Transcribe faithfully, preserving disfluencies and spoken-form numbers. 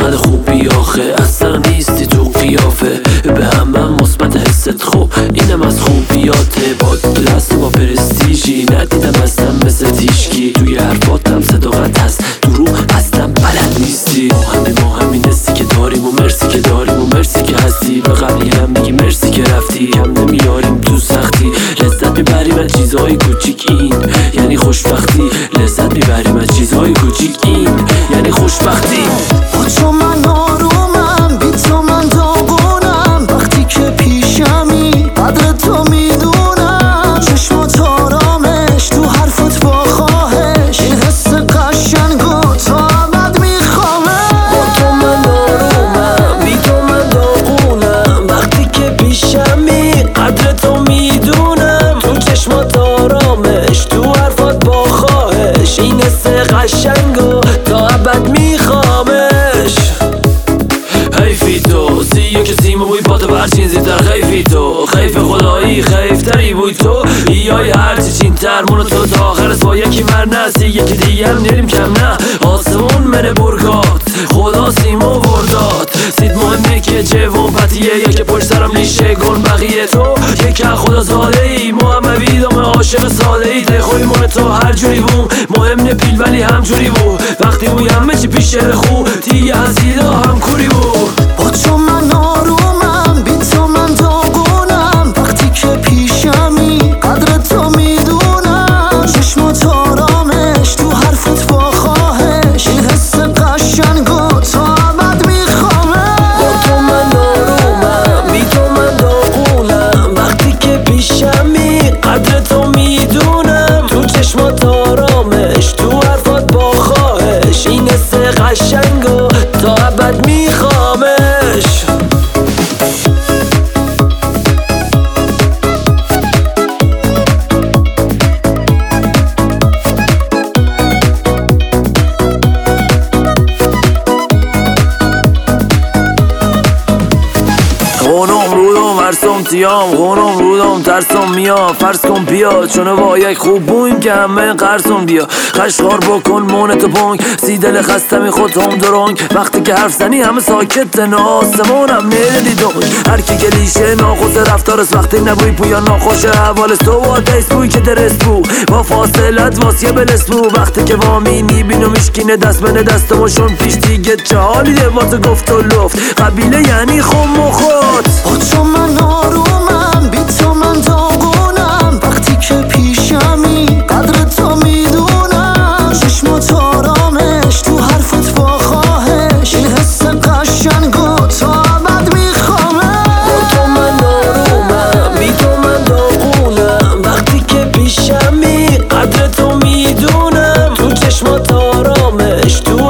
چقدر خوبی آخه، اصلا نیستی تو قیافه. به همه مثبت حست خوب، اینم از خوبیاته. با دست با پرستیژی ندیدم اصلا مثل تیشکی. توی حرفاتم صداقت هست، دروغ اصلا بلد نیستی. ما همه ما همین حسی که داریم و مرسی که داریم و مرسی که هستی. به قبلی هم میگی مرسی که رفتی، کم نمیاریم تو سختی. لذت میبریم از چیزهای کوچیک، این یعنی خوشبختی. لذت میبریم از چیزهای کوچیک، این یعنی خوشبختی. با تو من آرومم، بی تو من داغونم. وقتی که پیشمی قدر تو میدونم. چشمات آرامش تو حرفات با خواهش، این حس قشنگو تا ابد میخوامش. با تو من آرومم، بی تو من داغونم. وقتی که پیشمی قدر تو میدونم. تو چشمات آرامش تو حرفات با خواهش، این حس قشنگو تا ابد میخوامش. حیفی تو سیه که سیم بوی پاتو برچین زیدر. خیفی تو خیف خدایی، خیفتری بوی تو. ایای هرچی چین تر مونو تو تا آخر با یکی مرنسی. یکی دیگه هم نریم کم نه، آسمون منه برگات. خدا سیمو ورداد سید مهمه که جوون پتیه. یکی پشت سرم لیشه گن بقیه تو. یکی خدا زاده ای محمدی دامه عاشق ساده ای. دخوی مونه تو هر جوری بوم مهم نپیل ولی همجوری بود. وقتی بوی همه چی پیش خوب دیگه هزیدا هم کوری بود. با تو من آرومم، بی تو من داغونم. وقتی که پیشمی قدر تو میدونم. چشمات آرامش تو حرفت با خواهش، این حس قشنگو تا ابد میخوامش. با تو من آرومم، بی تو من داغونم. وقتی که پیشمی قدر تو میدونم. تو چشمات آرامش تو حرفات با خواهش، این حس قشنگو تا ابد میخوامش. خونم رودم ورسم تیام، خونم رودم ترسم میام. فرض کن بیا چونه با یک خوب بویم که همه قرصم بیا. خشخار بکن مونتو پونگ، سی دل خستمی خود هم درونگ. وقتی که حرف زنی همه ساکت نه، آسمونم میردی دونگ. هر کی گلیشه ناخوش رفتارست، وقتی نبوی پویا ناخوشه حوالست. تو با دیست بوی که درست بو با فاصلت واسیه بلست بو. وقتی که وامینی بینو میشکینه دست بنه دستموشون پیش دیگه چه حالی ده واسه گفت و لفت. قبیله یعنی خم و خود. با تو من آرومم، بی تو من داغونم. وقتی که پیشمی قدر تو میدونم. چشمات آرامش تو حرفت با خواهش، این حس قشنگو تا ابد میخوامش. با تو من آرومم، بی تو من داغونم. وقتی که پیشمی قدر تو میدونم. تو چشمات آرامش تو